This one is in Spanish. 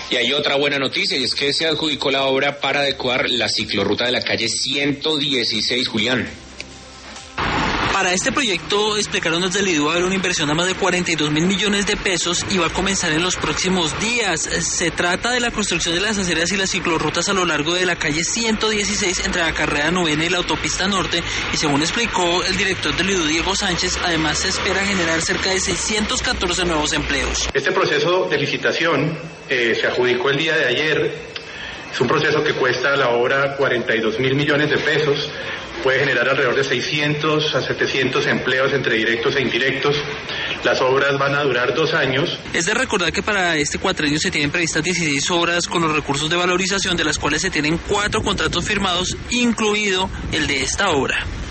Y hay otra buena noticia, y es que se adjudicó la obra para adecuar la ciclorruta de la calle 116, Julián. Para este proyecto, explicaron desde el IDU, va a haber una inversión de más de 42 mil millones de pesos y va a comenzar en los próximos días. Se trata de la construcción de las aceras y las ciclorrutas a lo largo de la calle 116 entre la carrera 9 y la autopista norte, y según explicó el director del IDU, Diego Sánchez, además se espera generar cerca de 614 nuevos empleos. Este proceso de licitación se adjudicó el día de ayer. Es un proceso que cuesta a la obra 42 mil millones de pesos. Puede generar alrededor de 600 a 700 empleos entre directos e indirectos. Las obras van a durar 2 años. Es de recordar que para este cuatrienio se tienen previstas 16 obras con los recursos de valorización, de las cuales se tienen 4 contratos firmados, incluido el de esta obra.